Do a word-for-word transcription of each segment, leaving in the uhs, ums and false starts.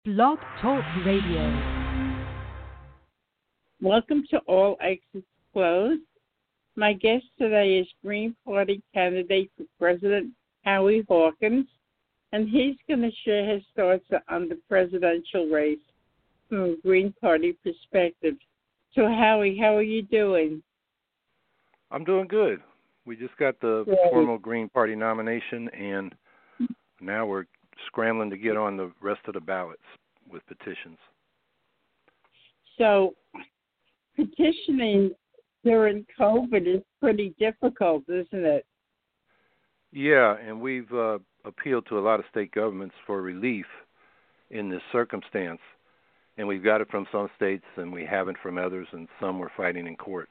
Blog Talk Radio. Welcome to All Exits Closed. My guest today is Green Party candidate for President Howie Hawkins, and he's going to share his thoughts on the presidential race from a Green Party perspective. So, Howie, how are you doing? I'm doing good. We just got the Great. formal Green Party nomination, and now we're scrambling to get on the rest of the ballots with petitions. So, petitioning during COVID is pretty difficult, isn't it? Yeah, and we've uh, appealed to a lot of state governments for relief in this circumstance, and we've got it from some states, and we haven't from others, and some we're fighting in court.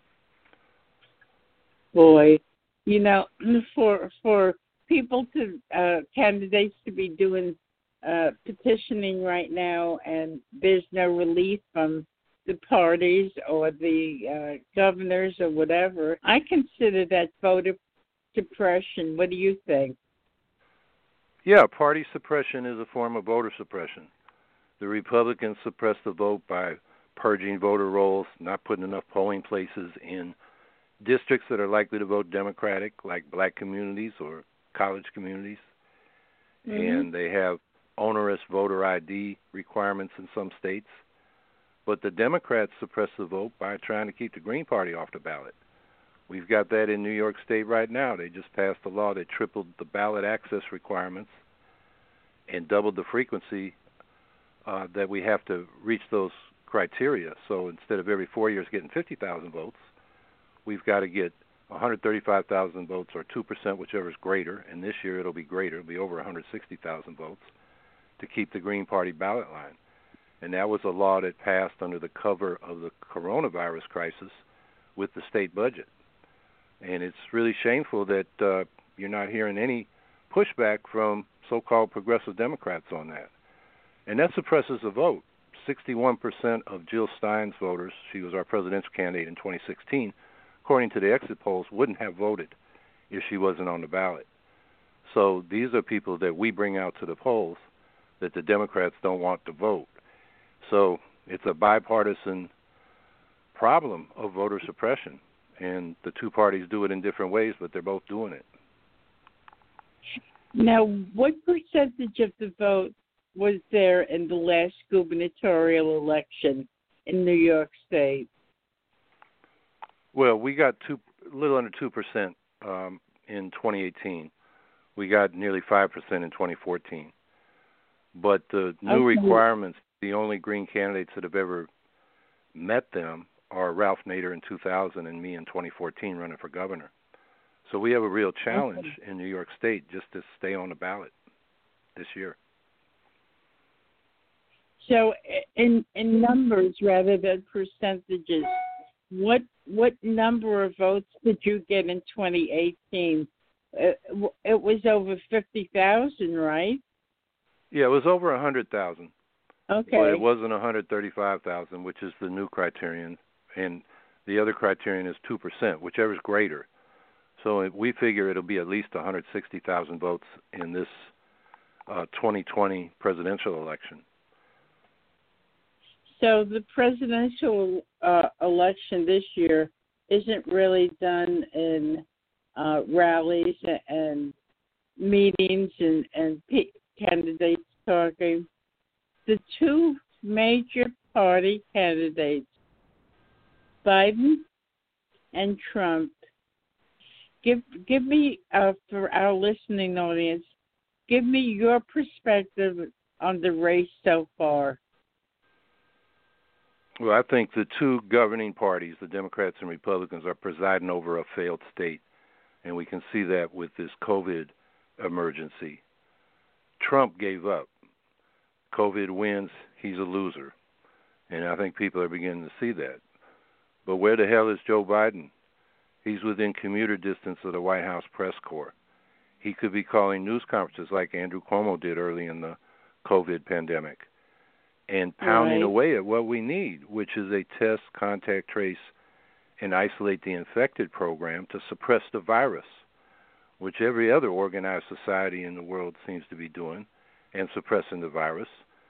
Boy, you know, for for people to uh, candidates to be doing uh, petitioning right now, and there's no relief from the parties or the uh, governors or whatever, I consider that voter suppression. What do you think? Yeah, party suppression is a form of voter suppression. The Republicans suppress the vote by purging voter rolls, not putting enough polling places in districts that are likely to vote Democratic, like black communities or college communities. Mm-hmm. And they have onerous voter I D requirements in some states. But the Democrats suppress the vote by trying to keep the Green Party off the ballot. We've got that in New York State right now. They just passed a law that tripled the ballot access requirements and doubled the frequency uh, that we have to reach those criteria. So instead of every four years getting fifty thousand votes, we've got to get one hundred thirty-five thousand votes, or two percent, whichever is greater. And this year it'll be greater. It'll be over one hundred sixty thousand votes to keep the Green Party ballot line. And that was a law that passed under the cover of the coronavirus crisis with the state budget. And it's really shameful that uh, you're not hearing any pushback from so-called progressive Democrats on that. And that suppresses the vote. sixty-one percent of Jill Stein's voters, she was our presidential candidate in twenty sixteen, according to the exit polls, wouldn't have voted if she wasn't on the ballot. So these are people that we bring out to the polls that the Democrats don't want to vote. So it's a bipartisan problem of voter suppression, and the two parties do it in different ways, but they're both doing it. Now, what percentage of the vote was there in the last gubernatorial election in New York State? Well, we got two, a little under two percent um, in twenty eighteen. We got nearly five percent in twenty fourteen. But the new okay. requirements, the only Green candidates that have ever met them are Ralph Nader in two thousand and me in twenty fourteen running for governor. So we have a real challenge okay. in New York State just to stay on the ballot this year. So in in numbers rather than percentages, what what number of votes did you get in twenty eighteen? It, it was over fifty thousand, right? Yeah, it was over one hundred thousand. Okay. But it wasn't one hundred thirty-five thousand, which is the new criterion. And the other criterion is two percent, whichever is greater. So we figure it'll be at least one hundred sixty thousand votes in this uh, twenty twenty presidential election. So the presidential uh, election this year isn't really done in uh, rallies and meetings and, and p- candidates talking. The two major party candidates, Biden and Trump, give give me, uh, for our listening audience, give me your perspective on the race so far. Well, I think the two governing parties, the Democrats and Republicans, are presiding over a failed state, and we can see that with this COVID emergency. Trump gave up. COVID wins, he's a loser. And I think people are beginning to see that. But where the hell is Joe Biden? He's within commuter distance of the White House press corps. He could be calling news conferences like Andrew Cuomo did early in the COVID pandemic and pounding right. away at what we need, which is a test, contact trace, and isolate the infected program to suppress the virus, which every other organized society in the world seems to be doing, and suppressing the virus.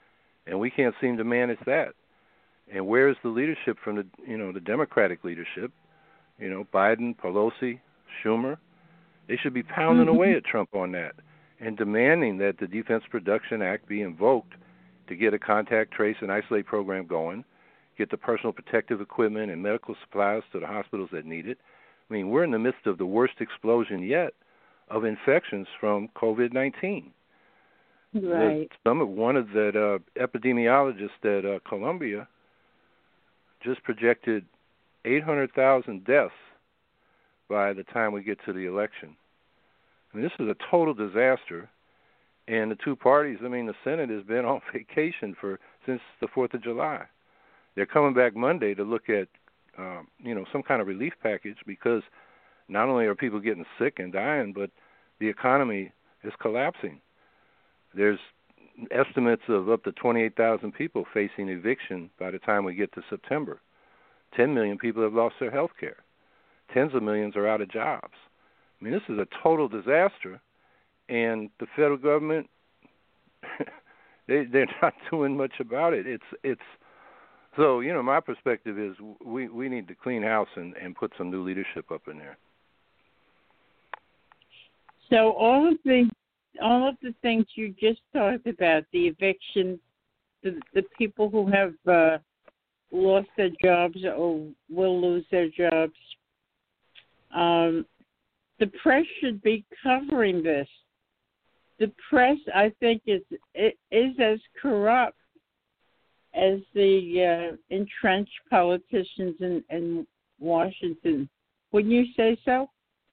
and we can't seem to manage that. And where is the leadership from the you know the Democratic leadership? You know, Biden, Pelosi, Schumer. They should be pounding away at Trump on that and demanding that the Defense Production Act be invoked to get a contact, trace, and isolate program going, get the personal protective equipment and medical supplies to the hospitals that need it. I mean, we're in the midst of the worst explosion yet of infections from COVID nineteen. Right. The, some one of the uh, epidemiologists at uh, Columbia just projected eight hundred thousand deaths by the time we get to the election. I mean, this is a total disaster. And the two parties, I mean, the Senate has been on vacation for since the fourth of July. They're coming back Monday to look at, um, you know, some kind of relief package because not only are people getting sick and dying, but the economy is collapsing. There's estimates of up to twenty-eight thousand people facing eviction by the time we get to September. ten million people have lost their health care. Tens of millions are out of jobs. I mean, this is a total disaster, and the federal government, they, they're not doing much about it. It's it's so, you know, my perspective is we, we need to clean house and, and put some new leadership up in there. So all of the all of the things you just talked about, the eviction, the the people who have uh, lost their jobs or will lose their jobs, um, the press should be covering this. The press, I think, is is as corrupt as the uh, entrenched politicians in, in Washington. Wouldn't you say so?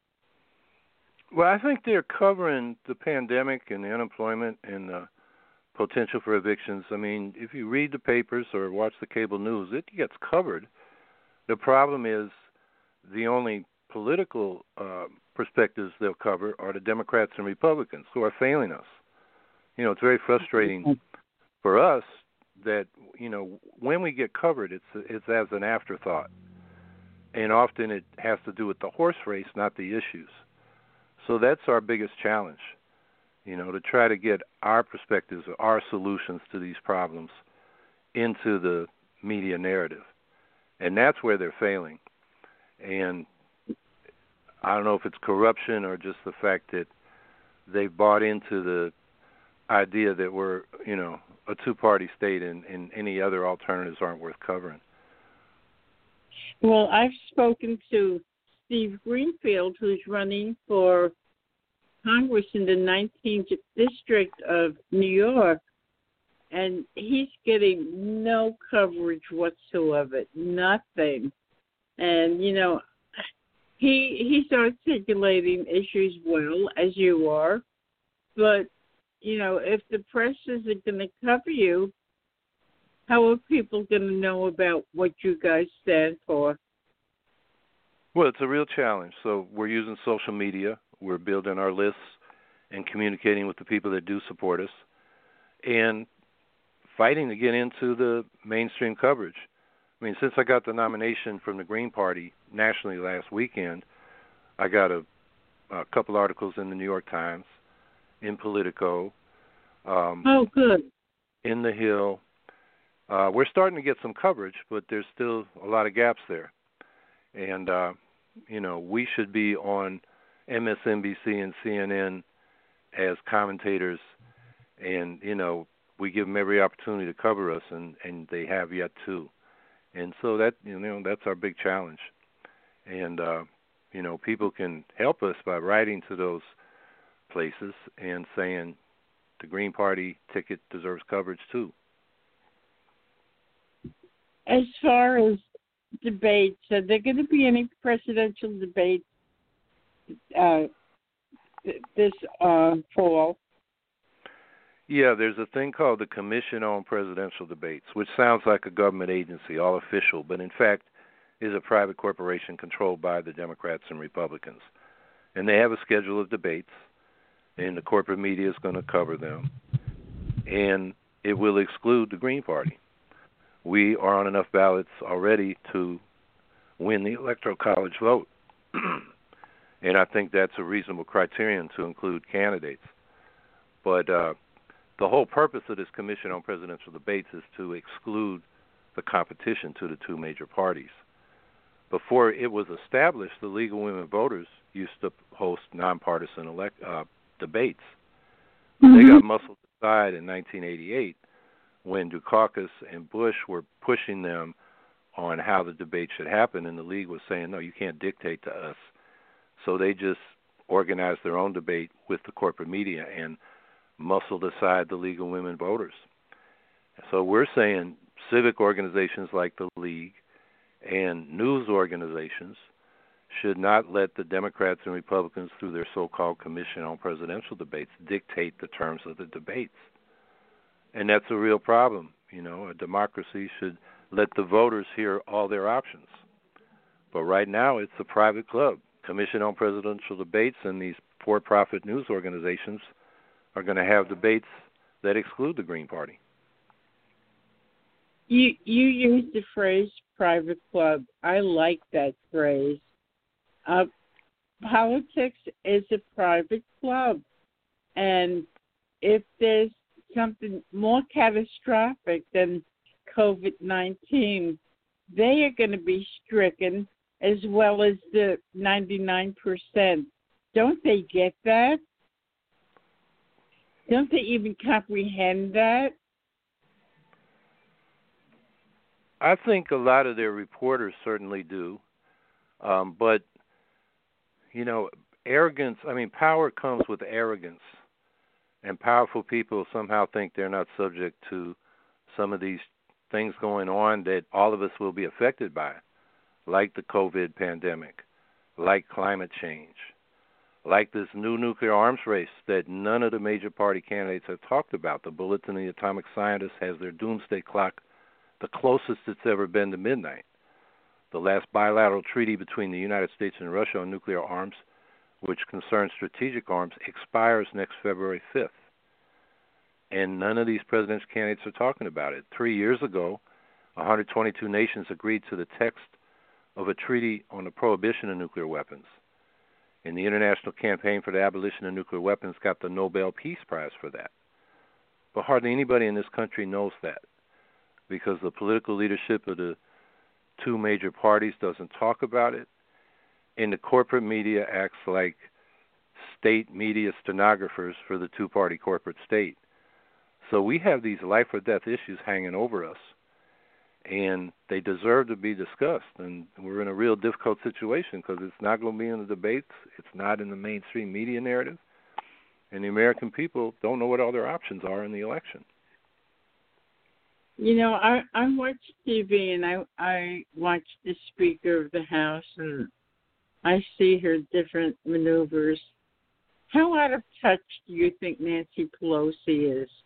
Well, I think they're covering the pandemic and the unemployment and the potential for evictions. I mean, if you read the papers or watch the cable news, it gets covered. The problem is the only political uh, perspectives they'll cover are the Democrats and Republicans who are failing us. You know, it's very frustrating for us that, you know, when we get covered, it's it's as an afterthought. And often it has to do with the horse race, not the issues. So that's our biggest challenge, you know, to try to get our perspectives, our solutions to these problems into the media narrative. And that's where they're failing. And I don't know if it's corruption or just the fact that they've bought into the idea that we're, you know, a two-party state and, and any other alternatives aren't worth covering. Well, I've spoken to Steve Greenfield, who's running for Congress in the nineteenth District of New York, and he's getting no coverage whatsoever, nothing. And, you know, he he's articulating issues well, as you are, but, you know, if the press isn't going to cover you, how are people going to know about what you guys stand for? Well, it's a real challenge. So we're using social media. We're building our lists and communicating with the people that do support us and fighting to get into the mainstream coverage. I mean, since I got the nomination from the Green Party nationally last weekend, I got a, a couple articles in the New York Times, in Politico. Um, oh, good. In The Hill. Uh, we're starting to get some coverage, but there's still a lot of gaps there. And, uh, you know, we should be on M S N B C and C N N as commentators, and, you know, we give them every opportunity to cover us, and, and they have yet to. And so that, you know, that's our big challenge. And, uh, you know, people can help us by writing to those places and saying the Green Party ticket deserves coverage too. As far as debates, are there going to be any presidential debates uh, this uh, fall? Yeah, there's a thing called the Commission on Presidential Debates, which sounds like a government agency, all official, but in fact is a private corporation controlled by the Democrats and Republicans. And they have a schedule of debates, and the corporate media is going to cover them. And it will exclude the Green Party. We are on enough ballots already to win the Electoral College vote. And I think that's a reasonable criterion to include candidates. But uh, the whole purpose of this Commission on Presidential Debates is to exclude the competition to the two major parties. Before it was established, the League of Women Voters used to host nonpartisan elect, uh, debates. Mm-hmm. They got muscled aside in nineteen eighty-eight when Dukakis and Bush were pushing them on how the debate should happen, and the League was saying, no, you can't dictate to us. So they just organized their own debate with the corporate media and muscled aside the League of Women Voters. So we're saying civic organizations like the League and news organizations should not let the Democrats and Republicans, through their so-called Commission on Presidential Debates, dictate the terms of the debates. And that's a real problem. You know, a democracy should let the voters hear all their options. But right now it's a private club. Commission on Presidential Debates and these for-profit news organizations are going to have debates that exclude the Green Party. You you used the phrase private club. I like that phrase. Uh, politics is a private club. And if there's something more catastrophic than COVID nineteen, they are going to be stricken as well as the ninety-nine percent. Don't they get that? Don't they even comprehend that? I think a lot of their reporters certainly do. Um, but, you know, arrogance, I mean, power comes with arrogance. And powerful people somehow think they're not subject to some of these things going on that all of us will be affected by, like the COVID pandemic, like climate change, like this new nuclear arms race that none of the major party candidates have talked about. The Bulletin of the Atomic Scientist has their doomsday clock the closest it's ever been to midnight. The last bilateral treaty between the United States and Russia on nuclear arms, which concerns strategic arms, expires next February fifth. And none of these presidential candidates are talking about it. Three years ago, one hundred twenty-two nations agreed to the text of a treaty on the prohibition of nuclear weapons. And the International Campaign for the Abolition of Nuclear Weapons got the Nobel Peace Prize for that. But hardly anybody in this country knows that, because the political leadership of the two major parties doesn't talk about it, and the corporate media acts like state media stenographers for the two-party corporate state. So we have these life or death issues hanging over us, and they deserve to be discussed. And we're in a real difficult situation because it's not going to be in the debates, it's not in the mainstream media narrative, and the American people don't know what all their options are in the election. You know, I, I watch T V and I, I watch the Speaker of the House and I see her different maneuvers. How out of touch do you think Nancy Pelosi is?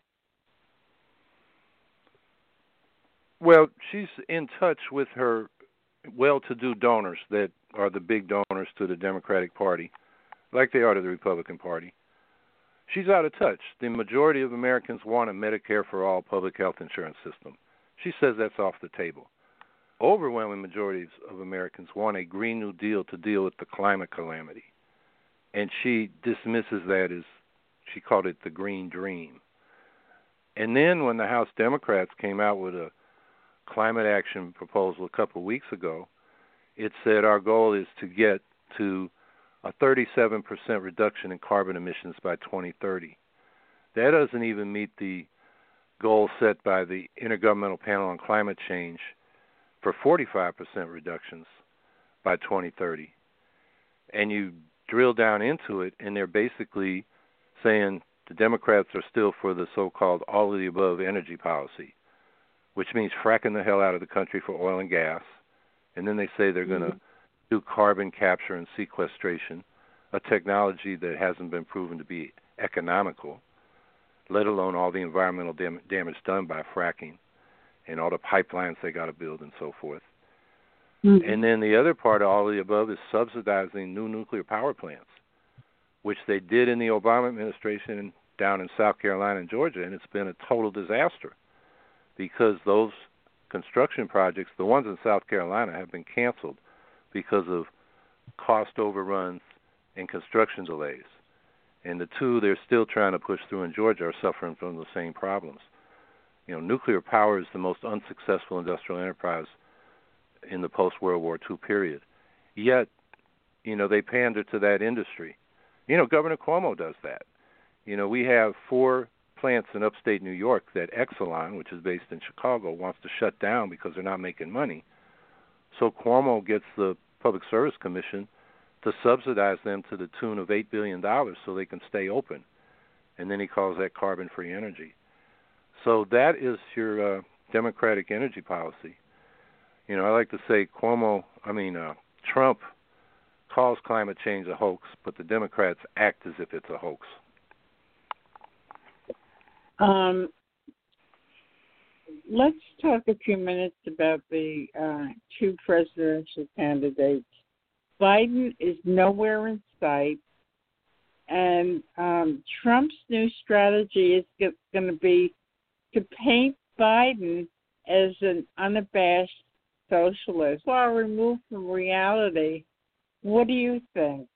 Well, she's in touch with her well-to-do donors that are the big donors to the Democratic Party, like they are to the Republican Party. She's out of touch. The majority of Americans want a Medicare for all public health insurance system. She says that's off the table. Overwhelming majorities of Americans want a Green New Deal to deal with the climate calamity. And she dismisses that as, she called it the Green Dream. And then when the House Democrats came out with a climate action proposal a couple of weeks ago, it said our goal is to get to a thirty-seven percent reduction in carbon emissions by twenty thirty. That doesn't even meet the goal set by the Intergovernmental Panel on Climate Change for forty-five percent reductions by twenty thirty. And you drill down into it, and they're basically saying the Democrats are still for the so-called all of the above energy policy, which means fracking the hell out of the country for oil and gas. And then they say they're mm-hmm. going to do carbon capture and sequestration, a technology that hasn't been proven to be economical, let alone all the environmental dam- damage done by fracking and all the pipelines they got to build and so forth. Mm-hmm. And then the other part of all of the above is subsidizing new nuclear power plants, which they did in the Obama administration down in South Carolina and Georgia, and it's been a total disaster because those construction projects, the ones in South Carolina, have been canceled because of cost overruns and construction delays. And the two they're still trying to push through in Georgia are suffering from the same problems. You know, nuclear power is the most unsuccessful industrial enterprise in the post-World War Two period. Yet, you know, they pander to that industry. You know, Governor Cuomo does that. You know, we have four plants in upstate New York that Exelon, which is based in Chicago, wants to shut down because they're not making money. So Cuomo gets the Public Service Commission to subsidize them to the tune of eight billion dollars so they can stay open. And then he calls that carbon-free energy. So that is your uh, Democratic energy policy. You know, I like to say Cuomo, I mean, uh, Trump calls climate change a hoax, but the Democrats act as if it's a hoax. Um, let's talk a few minutes about the uh, two presidential candidates. Biden is nowhere in sight, and um, Trump's new strategy is going to be to paint Biden as an unabashed socialist, far removed from reality. What do you think?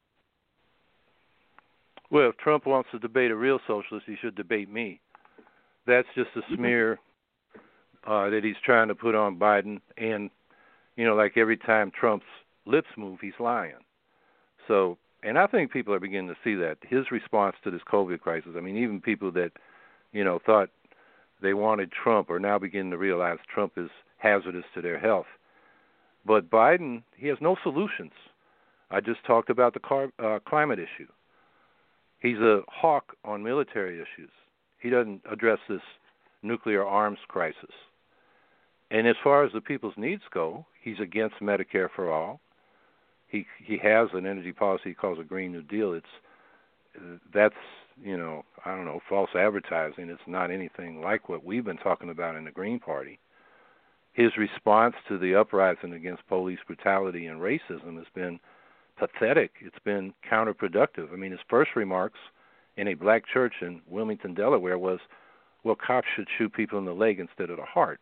Well, if Trump wants to debate a real socialist, he should debate me. That's just a smear uh, that he's trying to put on Biden. And, you know, like every time Trump's lips move, he's lying. So, and I think people are beginning to see that. His response to this COVID crisis, I mean, even people that, you know, thought they wanted Trump are now beginning to realize Trump is hazardous to their health. But Biden, he has no solutions. I just talked about the car, uh, climate issue. He's a hawk on military issues. He doesn't address this nuclear arms crisis. And as far as the people's needs go, he's against Medicare for all. He he has an energy policy he calls a Green New Deal. It's that's, you know, I don't know, false advertising. It's not anything like what we've been talking about in the Green Party. His response to the uprising against police brutality and racism has been pathetic. It's been counterproductive. I mean, his first remarks in a black church in Wilmington, Delaware was, well, cops should shoot people in the leg instead of the heart.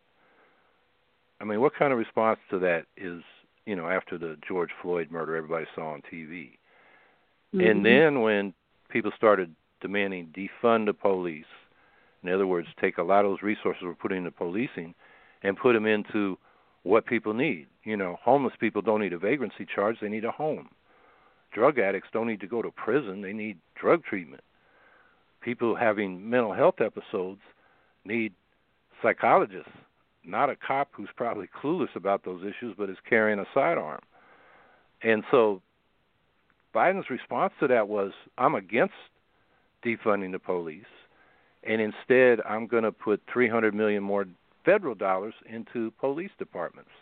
I mean, what kind of response to that is, you know, after the George Floyd murder everybody saw on T V? Mm-hmm. And then when people started demanding defund the police, in other words, take a lot of those resources we're putting into policing and put them into what people need. You know, homeless people don't need a vagrancy charge, they need a home. Drug addicts don't need to go to prison, they need drug treatment. People having mental health episodes need psychologists, not a cop who's probably clueless about those issues but is carrying a sidearm. And so Biden's response to that was, I'm against defunding the police, and instead I'm going to put three hundred million dollars more federal dollars into police departments.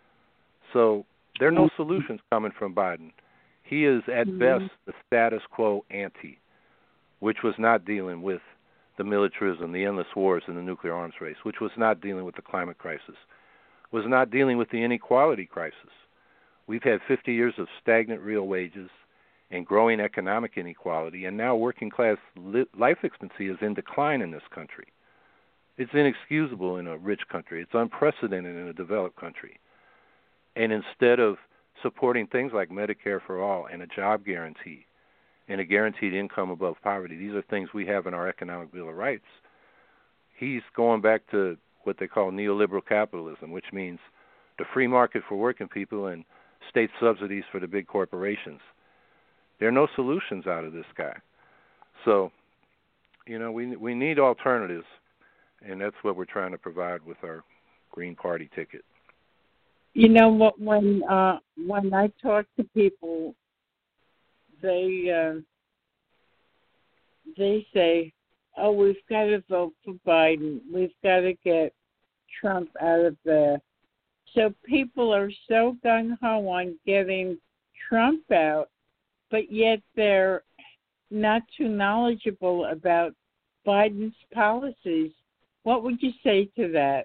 So there are no solutions coming from Biden. He is at mm-hmm. best the status quo ante, which was not dealing with the militarism, the endless wars, and the nuclear arms race, which was not dealing with the climate crisis, was not dealing with the inequality crisis. We've had fifty years of stagnant real wages and growing economic inequality, and now working class li- life expectancy is in decline in this country. It's inexcusable in a rich country. It's unprecedented in a developed country. And instead of supporting things like Medicare for all and a job guarantee and a guaranteed income above poverty, these are things we have in our Economic Bill of Rights, he's going back to what they call neoliberal capitalism, which means the free market for working people and state subsidies for the big corporations. There are no solutions out of this guy. So, you know, we we need alternatives, and that's what we're trying to provide with our Green Party ticket. You know what? When uh, when I talk to people, they uh, they say, "Oh, we've got to vote for Biden. We've got to get Trump out of there." So people are so gung ho on getting Trump out, but yet they're not too knowledgeable about Biden's policies. What would you say to that?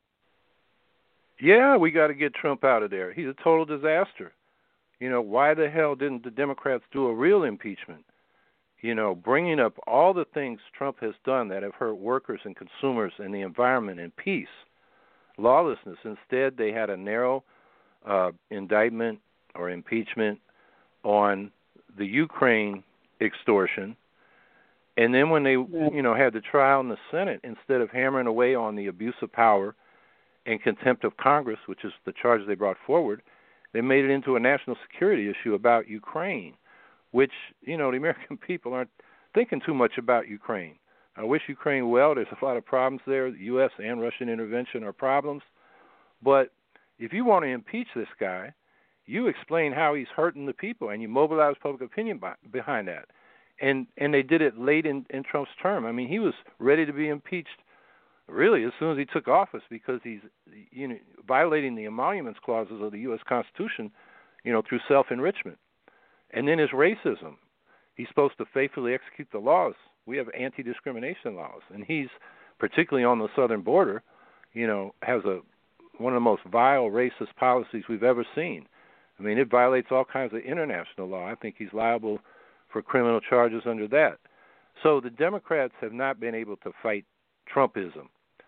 Yeah, we got to get Trump out of there. He's a total disaster. You know, why the hell didn't the Democrats do a real impeachment? You know, bringing up all the things Trump has done that have hurt workers and consumers and the environment and peace, lawlessness. Instead, they had a narrow uh, indictment or impeachment on the Ukraine extortion And then when they, Right. you know, had the trial in the Senate, instead of hammering away on the abuse of power and contempt of Congress, which is the charge they brought forward, they made it into a national security issue about Ukraine, which, you know, the American people aren't thinking too much about Ukraine. I wish Ukraine well. There's a lot of problems there. The U S and Russian intervention are problems. But if you want to impeach this guy, you explain how he's hurting the people, and you mobilize public opinion by, behind that. And and they did it late in, in Trump's term. I mean, he was ready to be impeached really as soon as he took office because he's you know violating the emoluments clauses of the U S Constitution, you know, through self-enrichment. And then his racism. He's supposed to faithfully execute the laws. We have anti-discrimination laws, and he's particularly on the southern border, you know, has a one of the most vile racist policies we've ever seen. I mean, it violates all kinds of international law. I think he's liable for criminal charges under that. So the Democrats have not been able to fight Trumpism.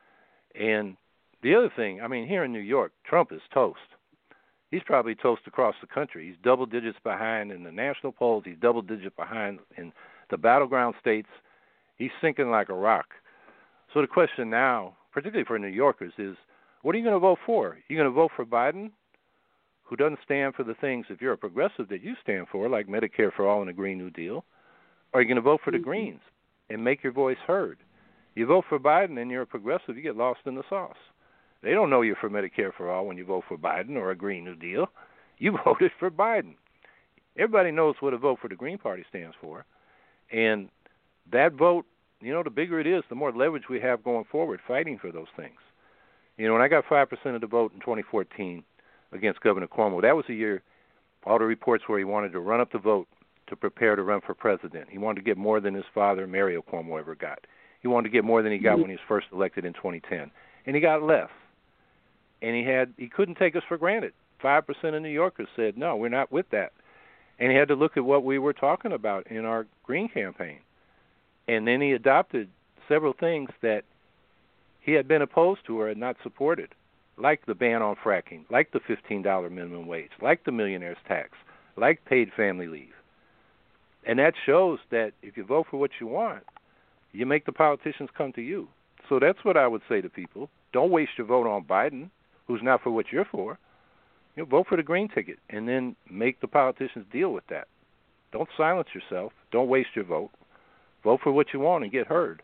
And the other thing, I mean, here in New York, Trump is toast. He's probably toast across the country. He's double digits behind in the national polls. He's double digit behind in the battleground states. He's sinking like a rock. So the question now, particularly for New Yorkers, is what are you going to vote for? You're going to vote for Biden, who doesn't stand for the things, if you're a progressive, that you stand for, like Medicare for All and a Green New Deal? Or are you going to vote for the Mm-hmm. Greens and make your voice heard? You vote for Biden and you're a progressive, you get lost in the sauce. They don't know you're for Medicare for All when you vote for Biden or a Green New Deal. You voted for Biden. Everybody knows what a vote for the Green Party stands for. And that vote, you know, the bigger it is, the more leverage we have going forward fighting for those things. You know, when I got five percent of the vote in twenty fourteen against Governor Cuomo, that was a year, all the reports where he wanted to run up the vote to prepare to run for president. He wanted to get more than his father, Mario Cuomo, ever got. He wanted to get more than he got when he was first elected in twenty ten. And he got less. And he had he couldn't take us for granted. Five percent of New Yorkers said, no, we're not with that. And he had to look at what we were talking about in our Green campaign. And then he adopted several things that he had been opposed to or had not supported, like the ban on fracking, like the fifteen dollars minimum wage, like the millionaire's tax, like paid family leave. And that shows that if you vote for what you want, you make the politicians come to you. So that's what I would say to people. Don't waste your vote on Biden, who's not for what you're for. You know, vote for the green ticket and then make the politicians deal with that. Don't silence yourself. Don't waste your vote. Vote for what you want and get heard.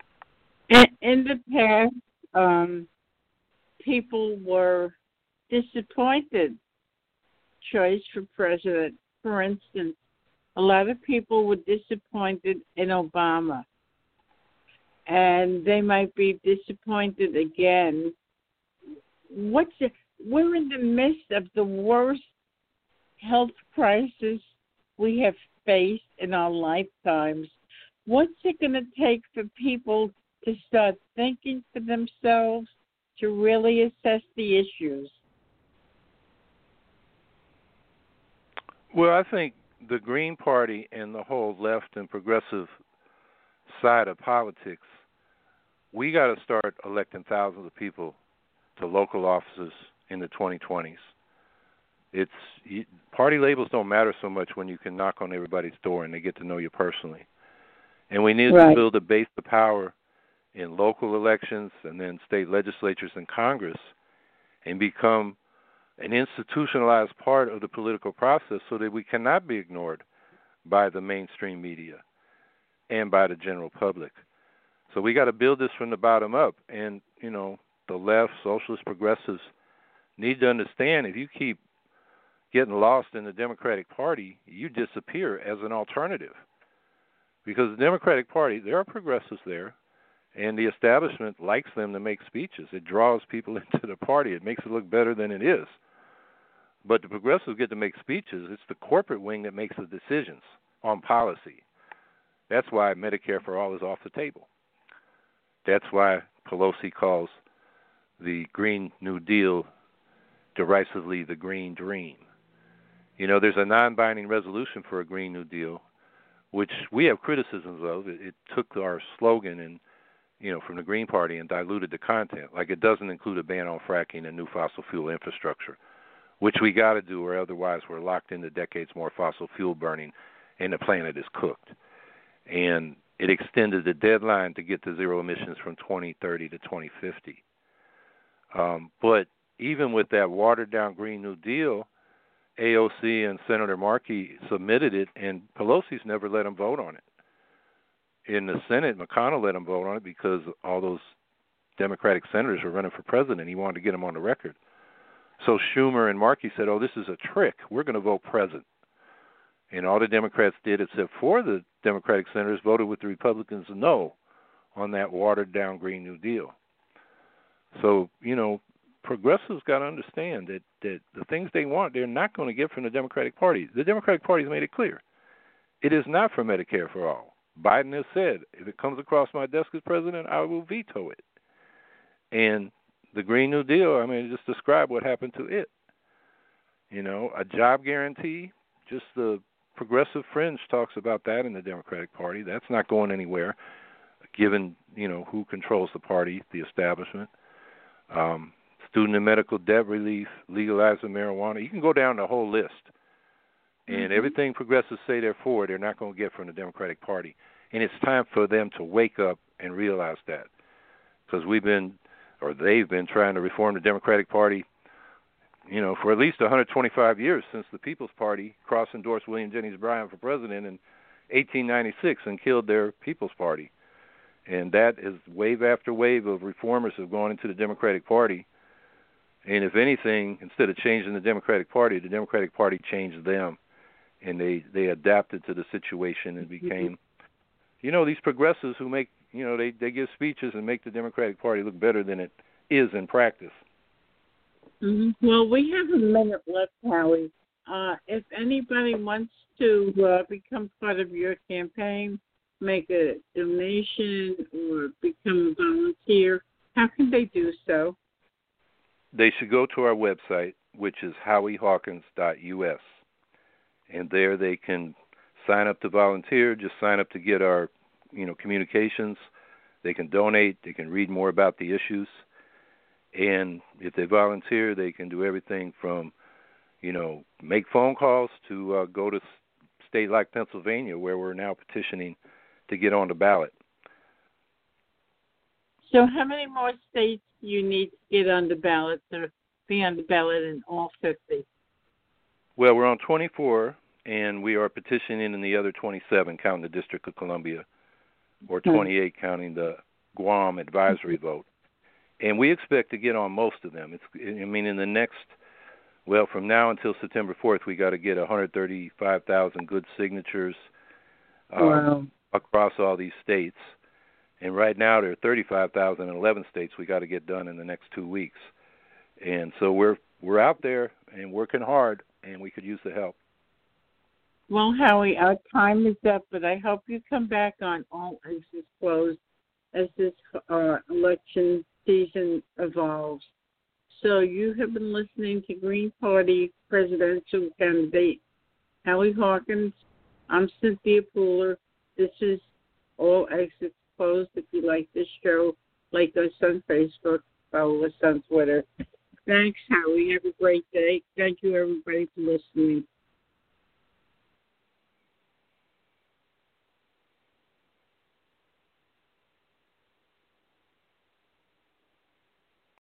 In, in the past, um, people were disappointed. Choice for president, for instance, a lot of people were disappointed in Obama, and they might be disappointed again. What's the, we're in the midst of the worst health crisis we have faced in our lifetimes. What's it going to take for people to start thinking for themselves, to really assess the issues? Well, I think the Green Party and the whole left and progressive side of politics, we got to start electing thousands of people to local offices in the twenty twenties. It's you, party labels don't matter so much when you can knock on everybody's door and they get to know you personally. And we need Right. to build a base of power in local elections and then state legislatures and Congress and become an institutionalized part of the political process so that we cannot be ignored by the mainstream media and by the general public. So we got to build this from the bottom up. And, you know, the left, socialist, progressives need to understand if you keep getting lost in the Democratic Party, you disappear as an alternative. Because the Democratic Party, there are progressives there, and the establishment likes them to make speeches. It draws people into the party. It makes it look better than it is. But the progressives get to make speeches. It's the corporate wing that makes the decisions on policy. That's why Medicare for All is off the table. That's why Pelosi calls the Green New Deal derisively the Green Dream. You know, there's a non-binding resolution for a Green New Deal, which we have criticisms of. It, it took our slogan and, you know, from the Green Party and diluted the content. Like it doesn't include a ban on fracking and new fossil fuel infrastructure, which we got to do, or otherwise we're locked into decades more fossil fuel burning, and the planet is cooked. And it extended the deadline to get to zero emissions from twenty thirty to twenty fifty. Um, but even with that watered-down Green New Deal, A O C and Senator Markey submitted it, and Pelosi's never let them vote on it. In the Senate, McConnell let them vote on it because all those Democratic senators were running for president. He wanted to get them on the record. So Schumer and Markey said, oh, this is a trick. We're going to vote present. And all the Democrats did, except for the Democratic senators, voted with the Republicans no on that watered-down Green New Deal. So, you know, progressives got to understand that, that the things they want, they're not going to get from the Democratic Party. The Democratic Party has made it clear. It is not for Medicare for all. Biden has said, if it comes across my desk as president, I will veto it. And the Green New Deal, I mean, just describe what happened to it. You know, a job guarantee, just the progressive fringe talks about that in the Democratic Party. That's not going anywhere, given, you know, who controls the party, the establishment. Um, student and medical debt relief, legalizing marijuana. You can go down the whole list. And mm-hmm. everything progressives say they're for, they're not going to get from the Democratic Party. And it's time for them to wake up and realize that. Because we've been, or they've been trying to reform the Democratic Party, you know, for at least one hundred twenty-five years since the People's Party cross-endorsed William Jennings Bryan for president in eighteen ninety-six and killed their People's Party. And that is wave after wave of reformers have gone into the Democratic Party. And if anything, instead of changing the Democratic Party, the Democratic Party changed them. And they, they adapted to the situation and became, you know, these progressives who make, you know, they, they give speeches and make the Democratic Party look better than it is in practice. Mm-hmm. Well, we have a minute left, Howie. Uh, if anybody wants to uh, become part of your campaign, make a donation or become a volunteer, how can they do so? They should go to our website, which is howie hawkins dot U S. And there they can sign up to volunteer, just sign up to get our, you know, communications. They can donate. They can read more about the issues. And if they volunteer, they can do everything from, you know, make phone calls to uh, go to a state like Pennsylvania, where we're now petitioning to get on the ballot. So how many more states do you need to get on the ballot to be on the ballot in all fifty? Well, we're on twenty-four, and we are petitioning in the other twenty-seven, counting the District of Columbia, or twenty-eight, mm-hmm. counting the Guam advisory mm-hmm. vote. And we expect to get on most of them. It's, I mean, in the next, well, from now until September fourth, we got to get one hundred thirty-five thousand good signatures um, wow. across all these states. And right now there are thirty-five thousand in eleven states we got to get done in the next two weeks. And so we're we're out there and working hard, and we could use the help. Well, Howie, our time is up, but I hope you come back on All Exits Closed as this uh, election season evolves. So you have been listening to Green Party presidential candidate Howie Hawkins. I'm Cynthia Pooler. This is All Exits Closed. If you like this show, like us on Facebook, follow us on Twitter. Thanks, Howie. Have a great day. Thank you, everybody, for listening.